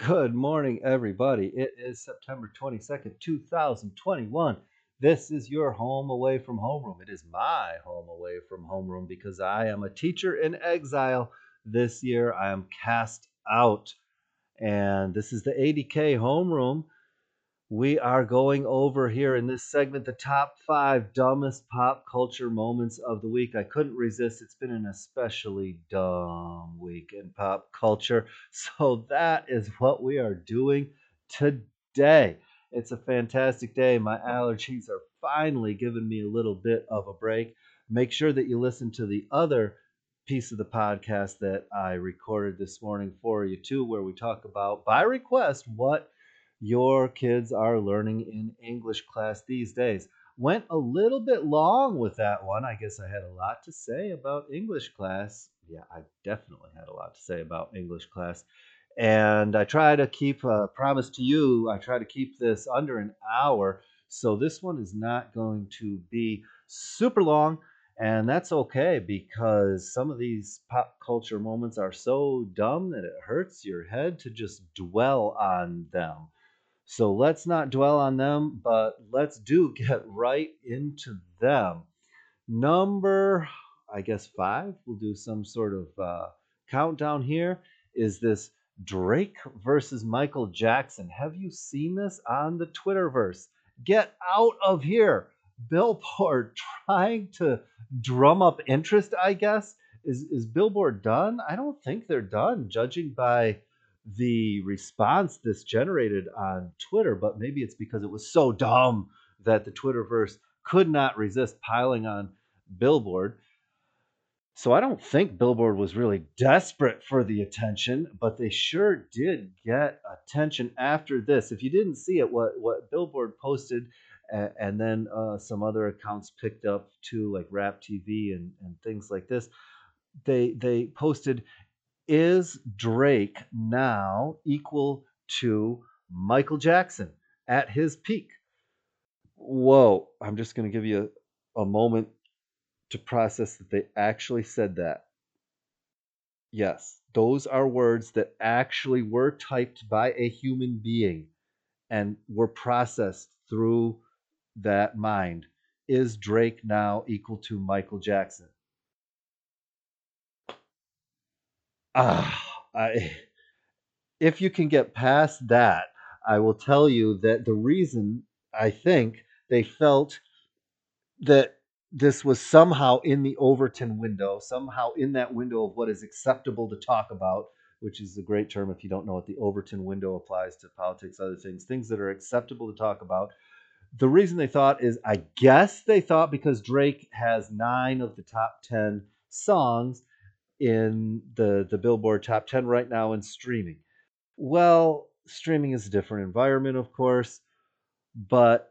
Good morning, everybody. It is September 22nd, 2021. This is your home away from homeroom. It is my home away from homeroom because I am a teacher in exile. This year I am cast out, and this is the ADK homeroom. We are going over here in this segment the top five dumbest pop culture moments of the week. I couldn't resist. It's been an especially dumb week in pop culture. So that is what we are doing today. It's a fantastic day. My allergies are finally giving me a little bit of a break. Make sure that you listen to the other piece of the podcast that I recorded this morning for you, too, where we talk about, by request, what your kids are learning in English class these days. Went a little bit long with that one. I guess I had a lot to say about English class. Yeah, I definitely had a lot to say about English class. And I try to keep a promise to you, I try to keep this under an hour. So this one is not going to be super long. And that's okay because some of these pop culture moments are so dumb that it hurts your head to just dwell on them. So let's not dwell on them, but let's do get right into them. Number, I guess, five, we'll do some sort of countdown here, is this Drake versus Michael Jackson. Have you seen this on the Twitterverse? Get out of here. Billboard trying to drum up interest, I guess. Is Billboard done? I don't think they're done, judging by the response this generated on Twitter, but maybe it's because it was so dumb that the Twitterverse could not resist piling on Billboard. So I don't think Billboard was really desperate for the attention, but they sure did get attention after this. If you didn't see it, what Billboard posted, and then some other accounts picked up too, like Rap TV and things like this. They posted, "Is Drake now equal to Michael Jackson at his peak?" Whoa! I'm just going to give you a moment to process that they actually said that. Yes, those are words that actually were typed by a human being and were processed through that mind. Is Drake now equal to Michael Jackson? Ah, if you can get past that, I will tell you that the reason I think they felt that this was somehow in the Overton window, somehow in that window of what is acceptable to talk about, which is a great term if you don't know what the Overton window applies to politics, other things that are acceptable to talk about. The reason they thought is, I guess they thought because Drake has 9 of the top 10 songs in the Billboard top 10 right now in streaming. Well, streaming is a different environment, of course, but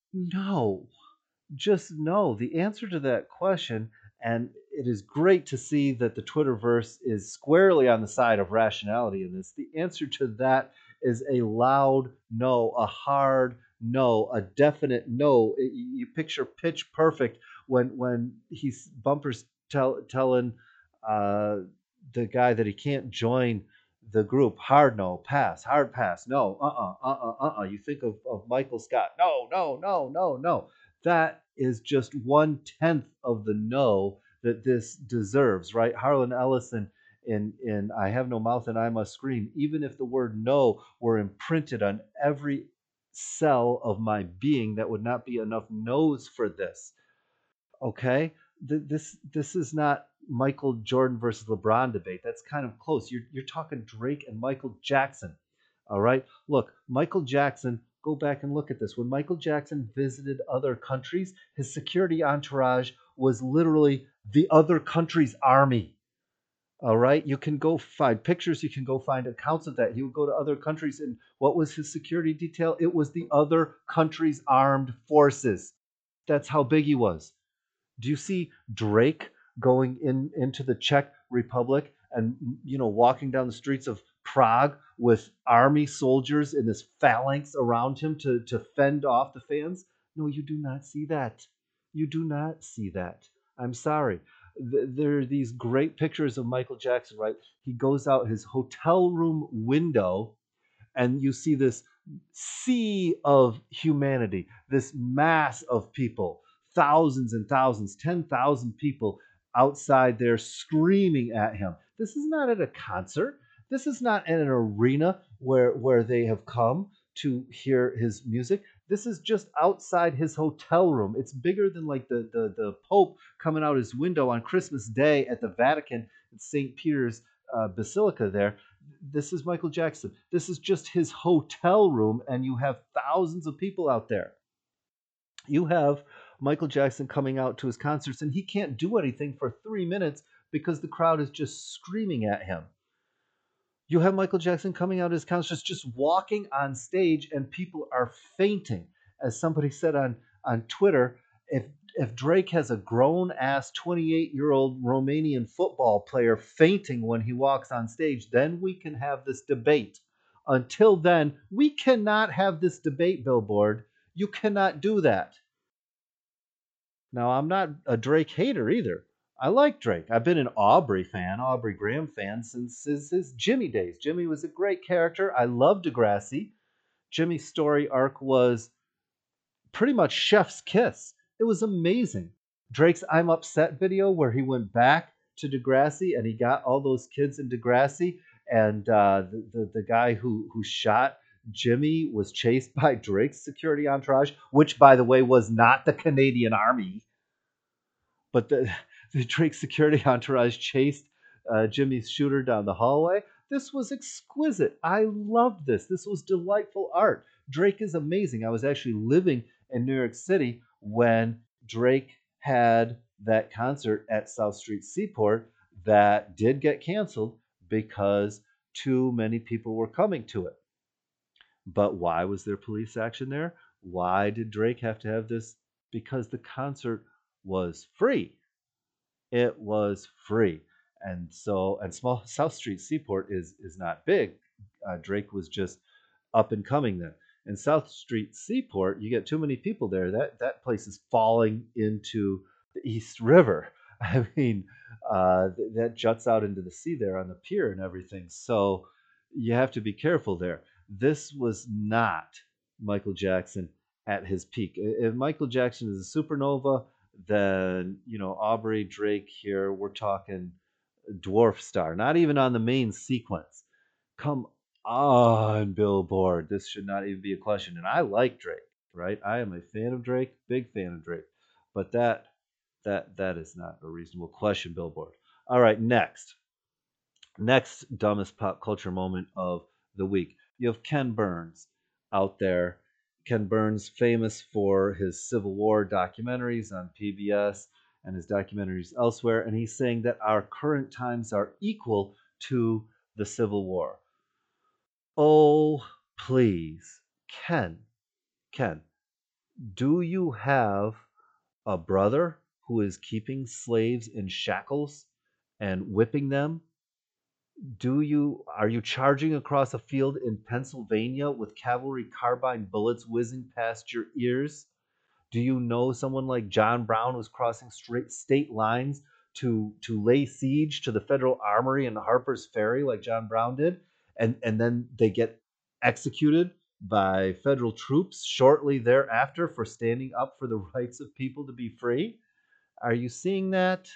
no, just know the answer to that question. And it is great to see that the Twitterverse is squarely on the side of rationality in this. The answer to that is a loud no, a hard no, a definite no. You picture Pitch Perfect when he's Bumpers telling uh, the guy that he can't join the group. Hard no, pass, hard pass, no, You think of Michael Scott. No, no, no, no, no. That is just 1/10 of the no that this deserves, right? Harlan Ellison in I Have No Mouth and I Must Scream. Even if the word no were imprinted on every cell of my being, that would not be enough no's for this. Okay, this is not Michael Jordan versus LeBron debate. That's kind of close. You're talking Drake and Michael Jackson. All right. Look, Michael Jackson. Go back and look at this. When Michael Jackson visited other countries, his security entourage was literally the other country's army. All right. You can go find pictures. You can go find accounts of that. He would go to other countries, and what was his security detail? It was the other country's armed forces. That's how big he was. Do you see Drake going into the Czech Republic and walking down the streets of Prague with army soldiers in this phalanx around him to fend off the fans? No, you do not see that. You do not see that. I'm sorry. There are these great pictures of Michael Jackson, right? He goes out his hotel room window and you see this sea of humanity, this mass of people, thousands and thousands, 10,000 people outside there screaming at him. This is not at a concert. This is not in an arena where they have come to hear his music. This is just outside his hotel room. It's bigger than like the Pope coming out his window on Christmas Day at the Vatican, at St. Peter's Basilica there. This is Michael Jackson. This is just his hotel room, and you have thousands of people out there. You have Michael Jackson coming out to his concerts, and he can't do anything for 3 minutes because the crowd is just screaming at him. You have Michael Jackson coming out of his concerts, just walking on stage, and people are fainting. As somebody said on Twitter, if Drake has a grown ass 28-year-old Romanian football player fainting when he walks on stage, then we can have this debate. Until then, we cannot have this debate, Billboard. You cannot do that. Now, I'm not a Drake hater either. I like Drake. I've been an Aubrey fan, Aubrey Graham fan, since his Jimmy days. Jimmy was a great character. I love Degrassi. Jimmy's story arc was pretty much chef's kiss. It was amazing. Drake's I'm Upset video, where he went back to Degrassi and he got all those kids in Degrassi, and the guy who shot Jimmy was chased by Drake's security entourage, which, by the way, was not the Canadian Army, but the Drake security entourage chased Jimmy's shooter down the hallway. This was exquisite. I loved this. This was delightful art. Drake is amazing. I was actually living in New York City when Drake had that concert at South Street Seaport that did get canceled because too many people were coming to it. But why was there police action there? Why did Drake have to have this? Because the concert was free. It was free. And so, and small South Street Seaport is not big. Drake was just up and coming then. In South Street Seaport, you get too many people there. That place is falling into the East River. I mean, that juts out into the sea there on the pier and everything. So you have to be careful there. This was not Michael Jackson at his peak. If Michael Jackson is a supernova, then Aubrey Drake here, we're talking dwarf star, not even on the main sequence. Come on, Billboard. This should not even be a question. And I like Drake, right? I am a fan of Drake, big fan of Drake. But that is not a reasonable question, Billboard. All right, next dumbest pop culture moment of the week. You have Ken Burns out there. Ken Burns, famous for his Civil War documentaries on PBS and his documentaries elsewhere, and he's saying that our current times are equal to the Civil War. Oh, please, Ken, Ken, do you have a brother who is keeping slaves in shackles and whipping them? Are you charging across a field in Pennsylvania with cavalry carbine bullets whizzing past your ears? Do you know someone like John Brown who's crossing straight state lines to lay siege to the federal armory in Harper's Ferry like John Brown did, and then they get executed by federal troops shortly thereafter for standing up for the rights of people to be free? Are you seeing that?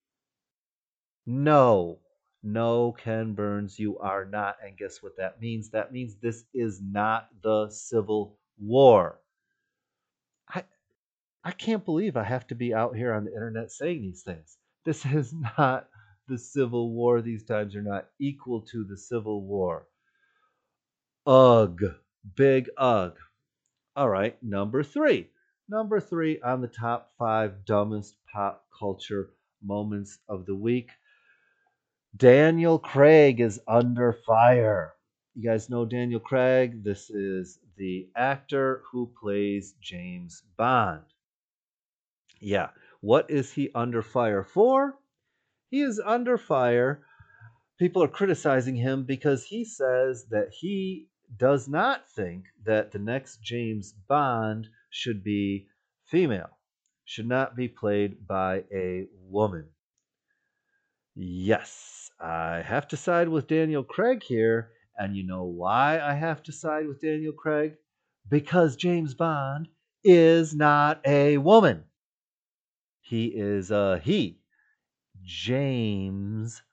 No, no, Ken Burns, you are not. And guess what that means? That means this is not the Civil War. I, I can't believe I have to be out here on the internet saying these things. This is not the Civil War. These times are not equal to the Civil War. Ugh. Big ugh. All right, number three. Number three on the top five dumbest pop culture moments of the week. Daniel Craig is under fire. You guys know Daniel Craig? This is the actor who plays James Bond. Yeah. What is he under fire for? He is under fire. People are criticizing him because he says that he does not think that the next James Bond should be female, should not be played by a woman. Yes, I have to side with Daniel Craig here, And you know why I have to side with Daniel Craig? Because James Bond is not a woman. He is a he. James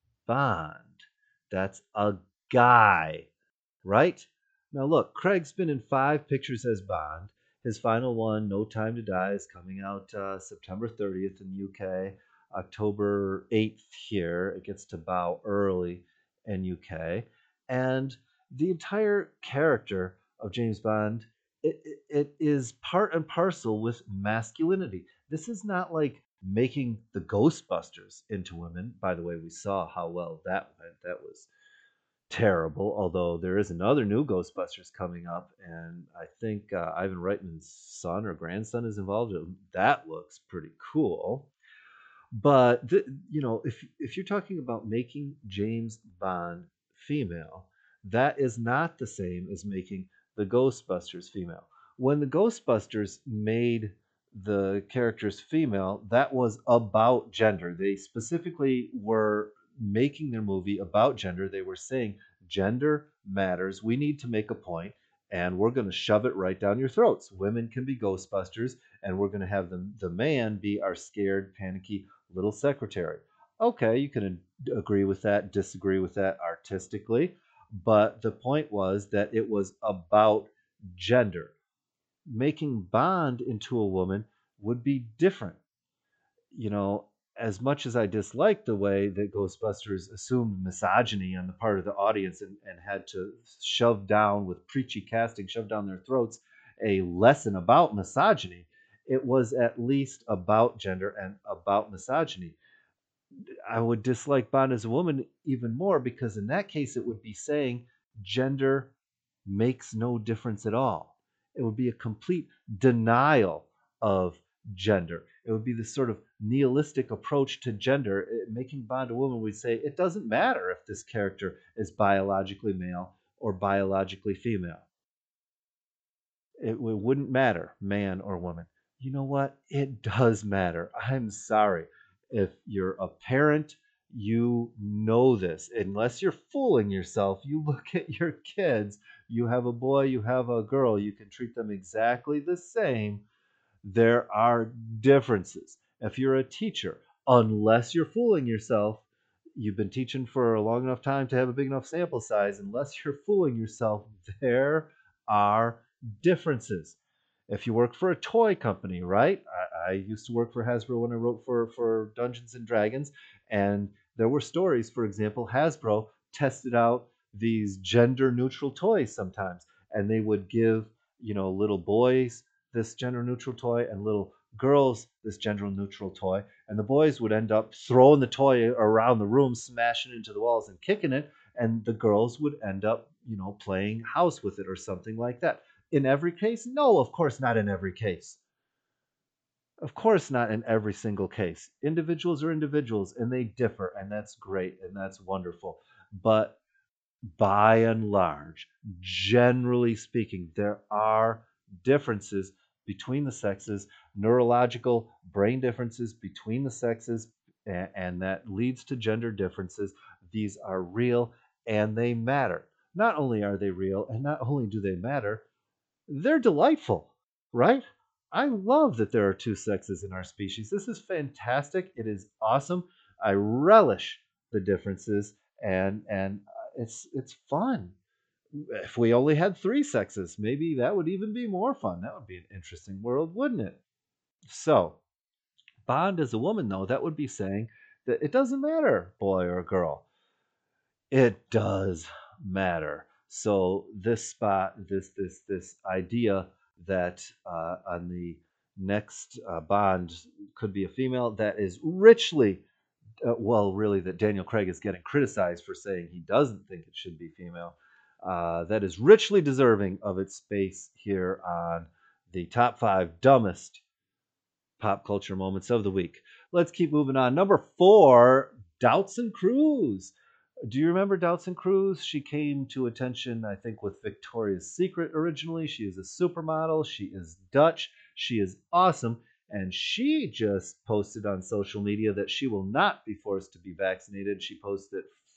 Bond. That's a guy, right? Now, look, Craig's been in 5 pictures as Bond. His final one, No Time to Die, is coming out September 30th in the UK, October 8th here. It gets to bow early in UK. And the entire character of James Bond, it is part and parcel with masculinity. This is not like making the Ghostbusters into women. By the way, we saw how well that went. That was terrible. Although there is another new Ghostbusters coming up, and I think Ivan Reitman's son or grandson is involved. That looks pretty cool. But if you're talking about making James Bond female, that is not the same as making the Ghostbusters female. When the Ghostbusters made the characters female, that was about gender. They specifically were making their movie about gender. They were saying gender matters. We need to make a point, and we're going to shove it right down your throats. Women can be Ghostbusters, and we're going to have the man be our scared, panicky little secretary. Okay, you can agree with that, disagree with that artistically, but the point was that it was about gender. Making Bond into a woman would be different. You know, as much as I dislike the way that Ghostbusters assumed misogyny on the part of the audience and had to shove down with preachy casting, shove down their throats a lesson about misogyny, it was at least about gender and about misogyny. I would dislike Bond as a woman even more because in that case it would be saying gender makes no difference at all. It would be a complete denial of gender. It would be this sort of nihilistic approach to gender. Making Bond a woman would say it doesn't matter if this character is biologically male or biologically female. It wouldn't matter, man or woman. You know what? It does matter. I'm sorry. If you're a parent, you know this. Unless you're fooling yourself, you look at your kids. You have a boy, you have a girl, you can treat them exactly the same. There are differences. If you're a teacher, unless you're fooling yourself, you've been teaching for a long enough time to have a big enough sample size, unless you're fooling yourself, there are differences. If you work for a toy company, right? I used to work for Hasbro when I wrote for Dungeons and Dragons, and there were stories. For example, Hasbro tested out these gender neutral toys sometimes, and they would give little boys this gender neutral toy and little girls this gender neutral toy, and the boys would end up throwing the toy around the room, smashing it into the walls and kicking it, and the girls would end up playing house with it or something like that. In every case? No, of course not in every case. Of course not in every single case. Individuals are individuals and they differ, and that's great and that's wonderful. But by and large, generally speaking, there are differences between the sexes, neurological brain differences between the sexes, and that leads to gender differences. These are real and they matter. Not only are they real and not only do they matter, they're delightful, right? I love that there are two sexes in our species. This is fantastic. It is awesome. I relish the differences, and it's fun. If we only had three sexes, maybe that would even be more fun. That would be an interesting world, wouldn't it? So, Bond as a woman, though, that would be saying that it doesn't matter, boy or girl. It does matter. So this spot, this idea that on the next Bond could be a female, that is richly, really, that Daniel Craig is getting criticized for saying he doesn't think it should be female. That is richly deserving of its space here on the top 5 dumbest pop culture moments of the week. Let's keep moving on. Number 4, Doutzen Cruz. Do you remember Doutzen Cruz? She came to attention, I think, with Victoria's Secret originally. She is a supermodel. She is Dutch. She is awesome. And she just posted on social media that she will not be forced to be vaccinated. She posted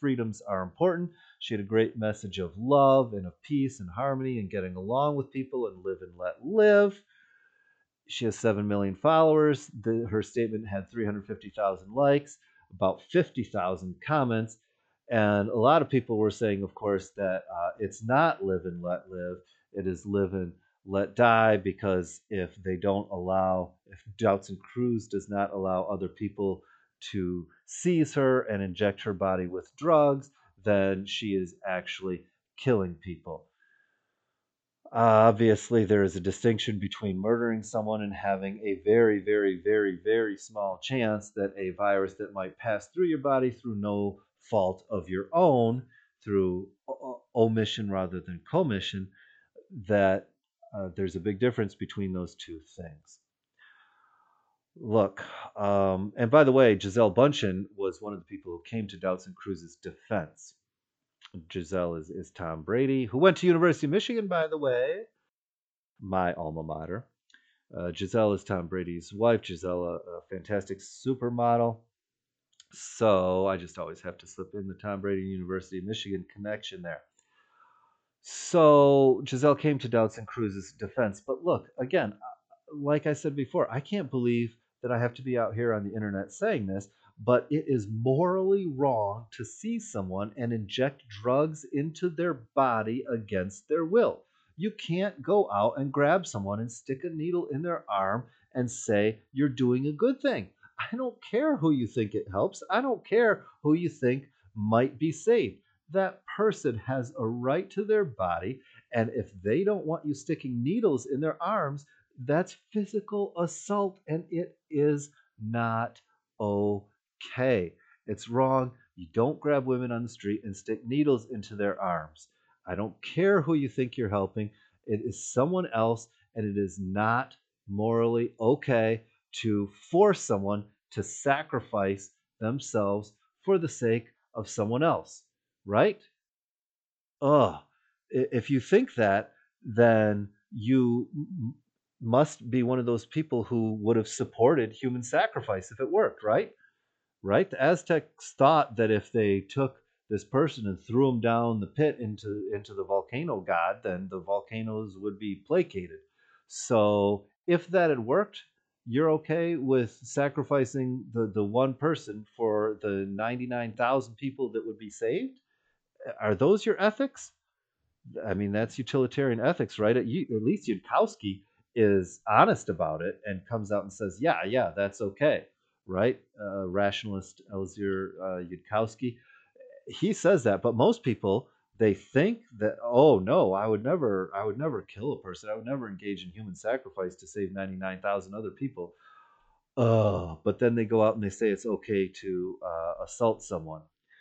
freedoms are important. She had a great message of love and of peace and harmony and getting along with people and live and let live. She has 7 million followers. Her statement had 350,000 likes, about 50,000 comments. And a lot of people were saying, of course, that it's not live and let live. It is live and let die, because if Doutzen Cruz does not allow other people to seize her and inject her body with drugs, then she is actually killing people. Obviously, there is a distinction between murdering someone and having a very, very, very, very small chance that a virus that might pass through your body through no fault of your own, through omission rather than commission, that there's a big difference between those two things. Look, and by the way, Gisele Bundchen was one of the people who came to Doutzen Cruz's defense. Gisele is Tom Brady, who went to University of Michigan, by the way, my alma mater. Gisele is Tom Brady's wife. Gisele, a fantastic supermodel. So I just always have to slip in the Tom Brady University of Michigan connection there. So Gisele came to Doutzen Cruz's defense. But look, again, like I said before, I can't believe that I have to be out here on the internet saying this, but it is morally wrong to see someone and inject drugs into their body against their will. You can't go out and grab someone and stick a needle in their arm and say you're doing a good thing. I don't care who you think it helps. I don't care who you think might be saved. That person has a right to their body, and if they don't want you sticking needles in their arms, that's physical assault, and it is not okay. It's wrong. You don't grab women on the street and stick needles into their arms. I don't care who you think you're helping. It is someone else, and it is not morally okay to force someone to sacrifice themselves for the sake of someone else, right? Ugh. If you think that, then you must be one of those people who would have supported human sacrifice if it worked, right? Right? The Aztecs thought that if they took this person and threw him down the pit into the volcano god, then the volcanoes would be placated. So if that had worked, you're okay with sacrificing the one person for the 99,000 people that would be saved? Are those your ethics? I mean, that's utilitarian ethics, right? At least Yudkowsky is honest about it and comes out and says, yeah, yeah, that's okay, right? Rationalist Elzir Yudkowsky, he says that, but most people, they think that, oh no, I would never kill a person. I would never engage in human sacrifice to save 99,000 other people. But then they go out and they say it's okay to assault someone.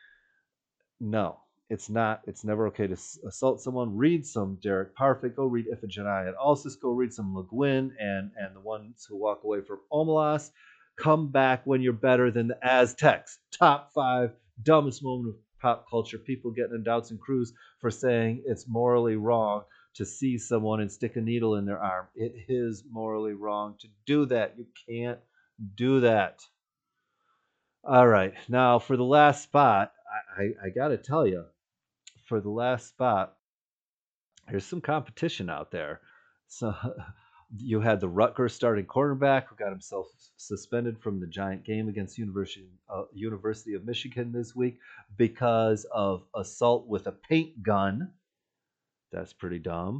No, it's not. It's never okay to assault someone. Read some Derek Parfit. Go read Iphigenia at Alcis. Go read some Le Guin and the ones who walk away from Omelas. Come back when you're better than the Aztecs. Top 5 dumbest moment of pop culture. People getting in Doutzen Cruz for saying it's morally wrong to see someone and stick a needle in their arm. It is morally wrong to do that. You can't do that. All right. Now, for the last spot, I got to tell you, for the last spot, there's some competition out there. So you had the Rutgers starting cornerback who got himself suspended from the giant game against University of Michigan this week because of assault with a paint gun. That's pretty dumb.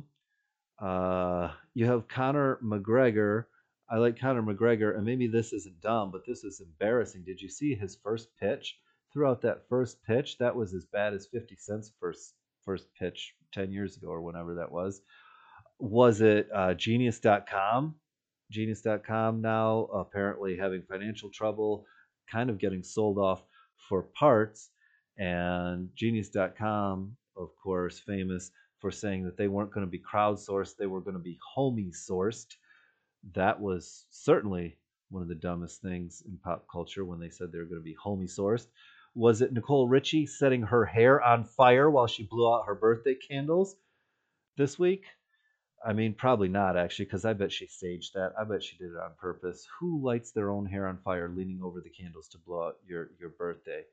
You have Conor McGregor. I like Conor McGregor, and maybe this isn't dumb, but this is embarrassing. Did you see his first pitch? Throughout that first pitch, that was as bad as 50 Cent's first pitch 10 years ago or whenever that was. Was it Genius.com? Genius.com now apparently having financial trouble, kind of getting sold off for parts. And Genius.com, of course, famous for saying that they weren't going to be crowdsourced, they were going to be homie sourced. That was certainly one of the dumbest things in pop culture when they said they were going to be homie sourced. Was it Nicole Richie setting her hair on fire while she blew out her birthday candles this week? I mean, probably not actually, because I bet she staged that. I bet she did it on purpose. Who lights their own hair on fire leaning over the candles to blow out your birthday?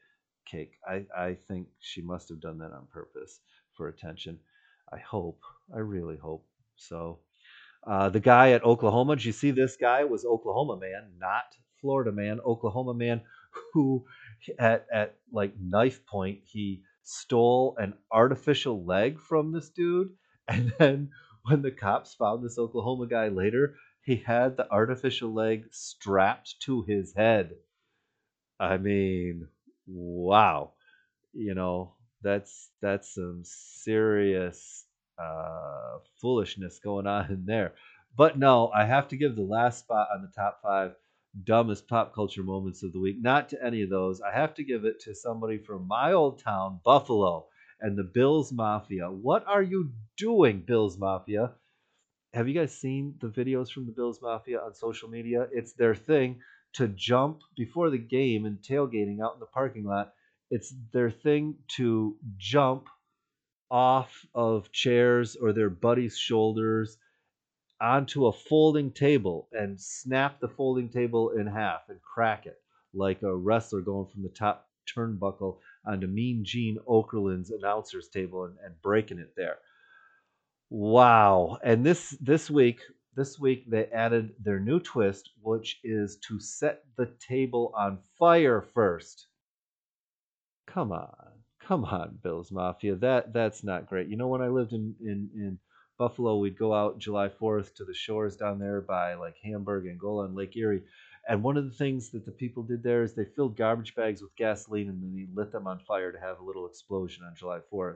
cake. I think she must have done that on purpose for attention. I hope. I really hope so. The guy at Oklahoma, did you see this guy was Oklahoma man, not Florida man, Oklahoma man who at like knife point he stole an artificial leg from this dude, and then when the cops found this Oklahoma guy later, he had the artificial leg strapped to his head. I mean, wow. You know, that's some serious foolishness going on in there. But no, I have to give the last spot on the top five dumbest pop culture moments of the week, not to any of those. I have to give it to somebody from my old town, Buffalo, and the Bills Mafia. What are you doing, Bills Mafia? Have you guys seen the videos from the Bills Mafia on social media? It's their thing to jump before the game and tailgating out in the parking lot. It's their thing to jump off of chairs or their buddies' shoulders onto a folding table and snap the folding table in half and crack it like a wrestler going from the top turnbuckle onto Mean Gene Okerlund's announcer's table and breaking it there. Wow. And this week they added their new twist, which is to set the table on fire first. Come on. Come on, Bills Mafia. That's not great. You know, when I lived in Buffalo, we'd go out July 4th to the shores down there by like Hamburg, Angola, and Lake Erie. And one of the things that the people did there is they filled garbage bags with gasoline and then they lit them on fire to have a little explosion on July 4th.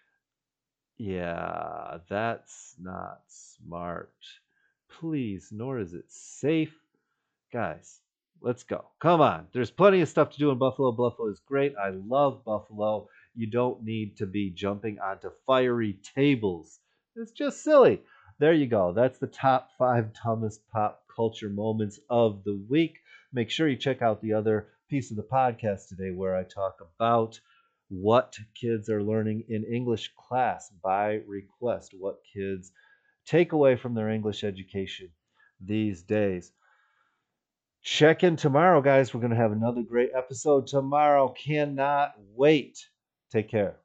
Yeah, that's not smart. Please, nor is it safe. Guys, let's go. Come on. There's plenty of stuff to do in Buffalo. Buffalo is great. I love Buffalo. You don't need to be jumping onto fiery tables. It's just silly. There you go. That's the top five dumbest pop culture moments of the week. Make sure you check out the other piece of the podcast today where I talk about what kids are learning in English class by request, what kids take away from their English education these days. Check in tomorrow, guys. We're going to have another great episode tomorrow. Cannot wait. Take care.